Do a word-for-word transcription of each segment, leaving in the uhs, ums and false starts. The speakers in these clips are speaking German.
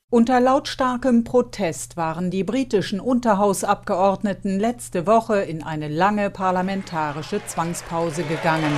Unter lautstarkem Protest waren die britischen Unterhausabgeordneten letzte Woche in eine lange parlamentarische Zwangspause gegangen.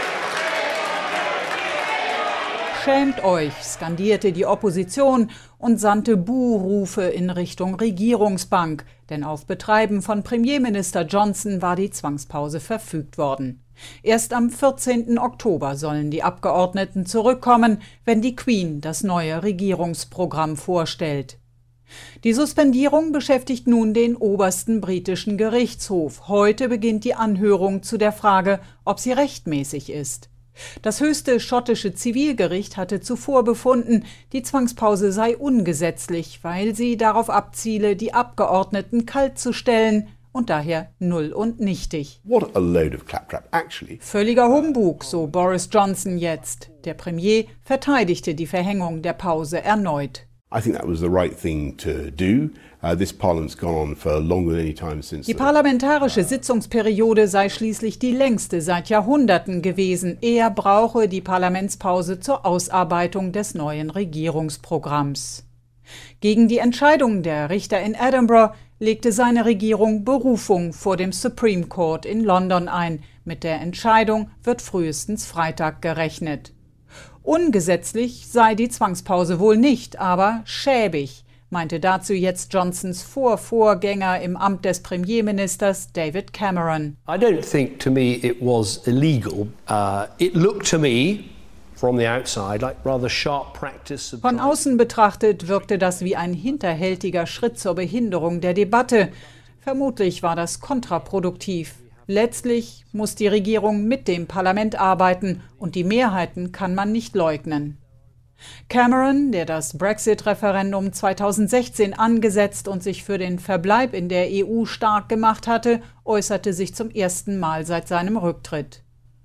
Schämt euch, skandierte die Opposition und sandte Buhrufe in Richtung Regierungsbank, denn auf Betreiben von Premierminister Johnson war die Zwangspause verfügt worden. Erst am vierzehnten Oktober sollen die Abgeordneten zurückkommen, wenn die Queen das neue Regierungsprogramm vorstellt. Die Suspendierung beschäftigt nun den obersten britischen Gerichtshof. Heute beginnt die Anhörung zu der Frage, ob sie rechtmäßig ist. Das höchste schottische Zivilgericht hatte zuvor befunden, die Zwangspause sei ungesetzlich, weil sie darauf abziele, die Abgeordneten kalt zu stellen und daher null und nichtig. What a load of claptrap, actually. Völliger Humbug, so Boris Johnson jetzt. Der Premier verteidigte die Verhängung der Pause erneut. I think that was the right thing to do. Uh, this parliament's gone on for longer than any time since. Die parlamentarische Sitzungsperiode sei schließlich die längste seit Jahrhunderten gewesen. Er brauche die Parlamentspause zur Ausarbeitung des neuen Regierungsprogramms. Gegen die Entscheidung der Richter in Edinburgh legte seine Regierung Berufung vor dem Supreme Court in London ein. Mit der Entscheidung wird frühestens Freitag gerechnet. Ungesetzlich sei die Zwangspause wohl nicht, aber schäbig, meinte dazu jetzt Johnsons Vorvorgänger im Amt des Premierministers David Cameron. I don't think to me it was illegal. Uh, it looked to me from the outside like rather sharp practice. Von außen betrachtet wirkte das wie ein hinterhältiger Schritt zur Behinderung der Debatte. Vermutlich war das kontraproduktiv. Letztlich muss die Regierung mit dem Parlament arbeiten und die Mehrheiten kann man nicht leugnen. Cameron, der das Brexit-Referendum zweitausendsechzehn angesetzt und sich für den Verbleib in der E U stark gemacht hatte, äußerte sich zum ersten Mal seit seinem Rücktritt.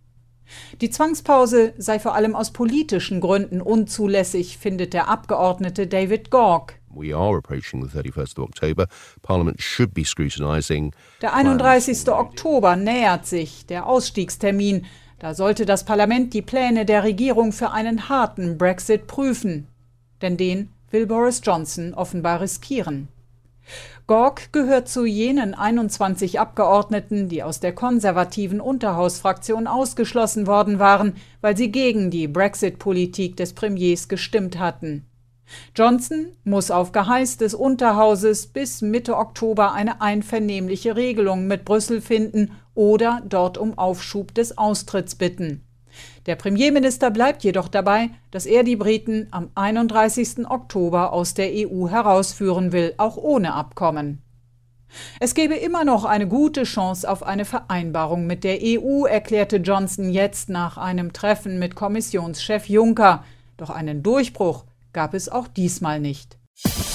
Die Zwangspause sei vor allem aus politischen Gründen unzulässig, findet der Abgeordnete David Gauke. We are approaching the thirty-first of October. Parliament should be scrutinising. Der einunddreißigste Oktober nähert sich, der Ausstiegstermin. Da sollte das Parlament die Pläne der Regierung für einen harten Brexit prüfen. Denn den will Boris Johnson offenbar riskieren. Gauke gehört zu jenen einundzwanzig Abgeordneten, die aus der konservativen Unterhausfraktion ausgeschlossen worden waren, weil sie gegen die Brexit-Politik des Premiers gestimmt hatten. Johnson muss auf Geheiß des Unterhauses bis Mitte Oktober eine einvernehmliche Regelung mit Brüssel finden oder dort um Aufschub des Austritts bitten. Der Premierminister bleibt jedoch dabei, dass er die Briten am einunddreißigsten Oktober aus der E U herausführen will, auch ohne Abkommen. Es gebe immer noch eine gute Chance auf eine Vereinbarung mit der E U, erklärte Johnson jetzt nach einem Treffen mit Kommissionschef Juncker. Doch einen Durchbruch gab es auch diesmal nicht.